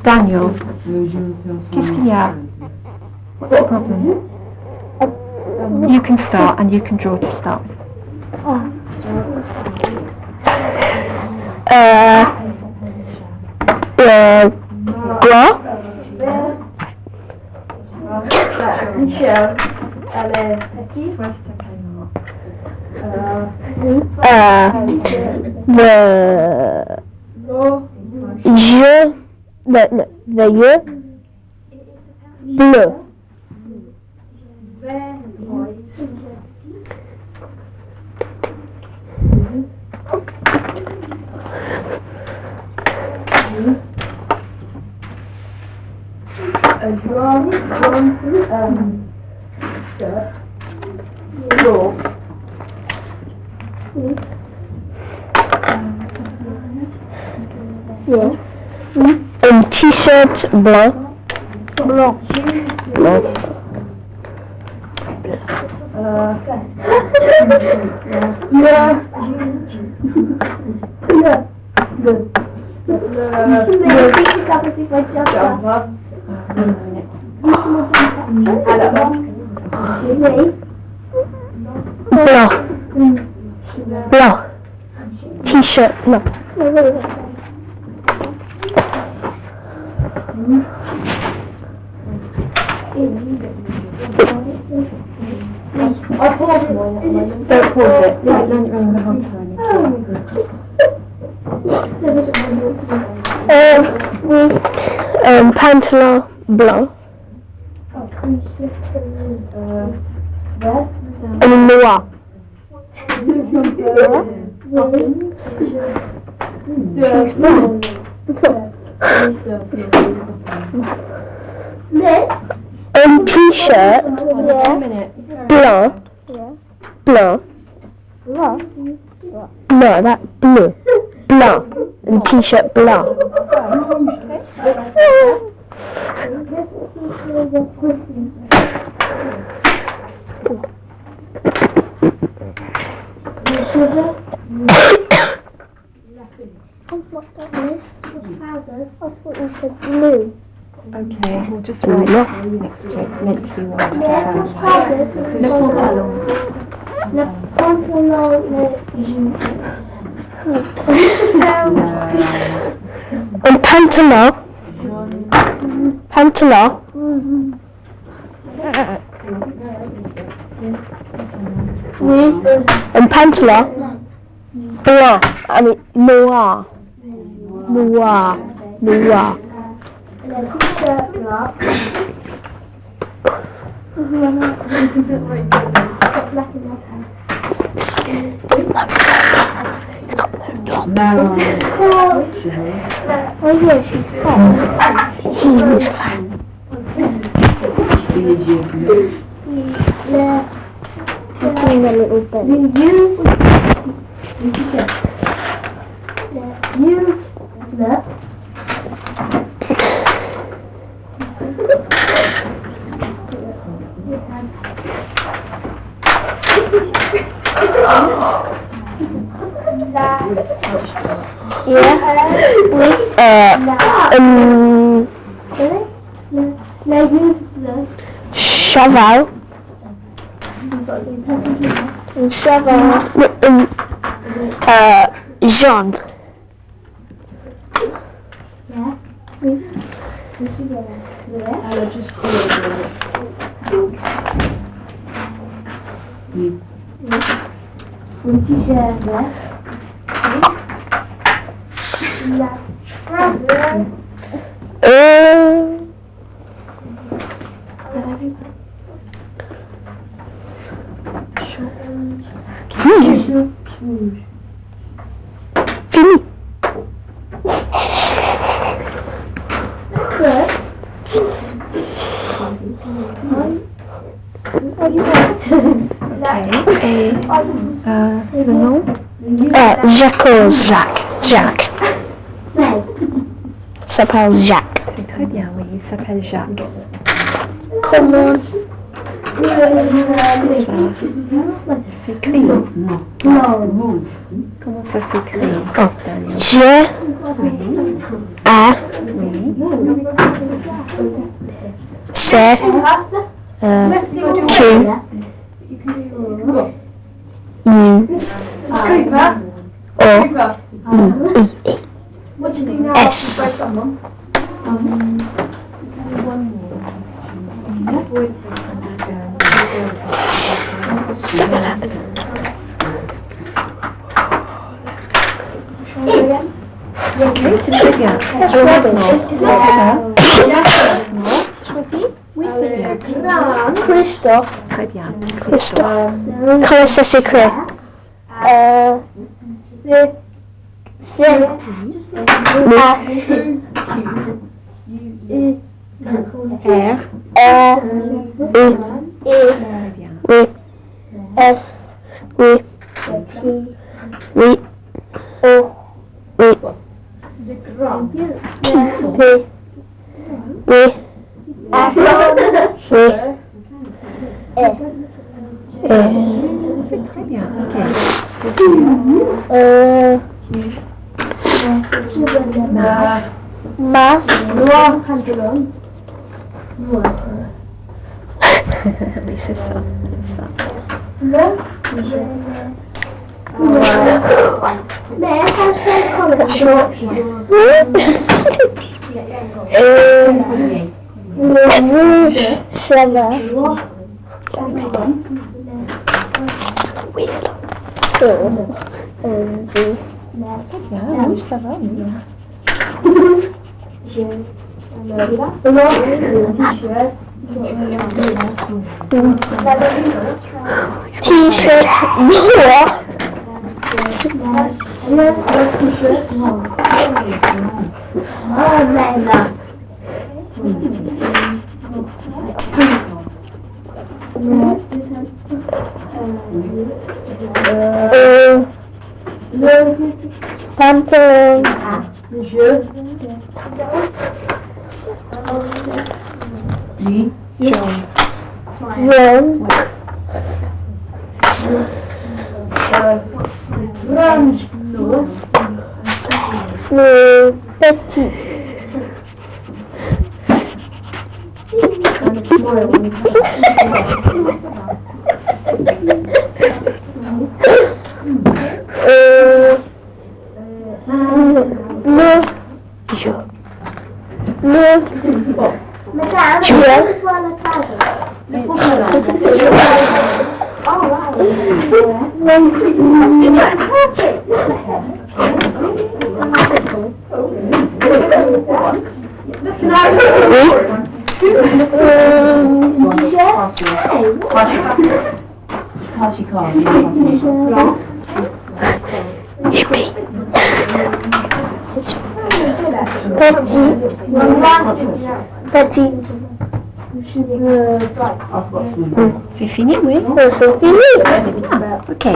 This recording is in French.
Daniel, qu'est-ce qu'il y a? What's the problem? You can start and you can draw to start. Blanc. Michel, allez, the yeux bleu. Un t-shirt blanc. Blanc. Blanc. T-shirt blanc. Don't pause it. Let it ring the whole time. Pantalon blanc. Noir. Un t-shirt blanc. Blanc. No, that bleu. Blanc. Un t-shirt blanc. Okay, we'll just write next to it, meant to be white. Le pantalon. Un pantalon. Pantalon. Un pantalon blanc. I mean noir. Noir. Noir. Oh yeah, she's fat. Huge fat. Doing a little bit. Cheval. Cheval. Jaune. Fini. Le nom? Jacques. Il s'appelle Jacques. C'est très bien, oui, il s'appelle Jacques. Comment s'écrit? Comment ça s'écrit? J-A-C-Q-U-E. A. C. Q. U. Scooper. O. Scooper. E. What do you do now? S. Très bien. Choisis. Oui, c'est bien. Christophe. Très bien. Christophe. Comment ça s'écrit? C. A. R. R. E. Très bien. Oui. S. Oui. Oui. O. Oui. P. Oui. F. Oui. Très bien. Ok. Mas. Oui, c'est ça. Le rouge chemin. Oui. Bien, oui, ça va. Oui. T-shirt noir. Pantalon. Jaune. Le petit. Petit. C'est fini, oui? C'est fini. Ok.